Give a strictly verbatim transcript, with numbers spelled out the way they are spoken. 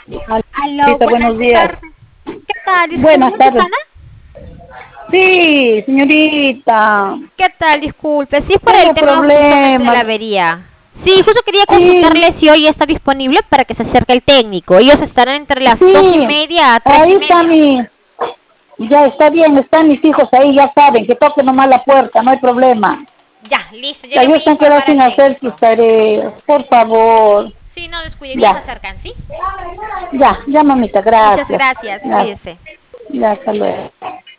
Aló, Aló, buenas buenos días. tardes. ¿Qué tal? Disculpe, Buenas ¿con tardes. Susana? Sí, señorita. ¿Qué tal? Disculpe, sí es por el Tengo tema justamente de la problemas. avería. Sí, justo quería Sí, consultarle si hoy está disponible para que se acerque el técnico. Ellos estarán entre las dos y sí. media a tres Ahí y está media. mi... Ya está bien, están mis hijos ahí, ya saben, que toquen nomás la puerta, no hay problema. Ya, listo, yo Ya, le yo voy a están quedando informar sin al hacer sus técnico. tareas, por favor. Sí, no descuide, ya se Ya, acercan, ¿sí? ya, ya, mamita, Muchas gracias. gracias, Ya, cuídese. ya, hasta luego.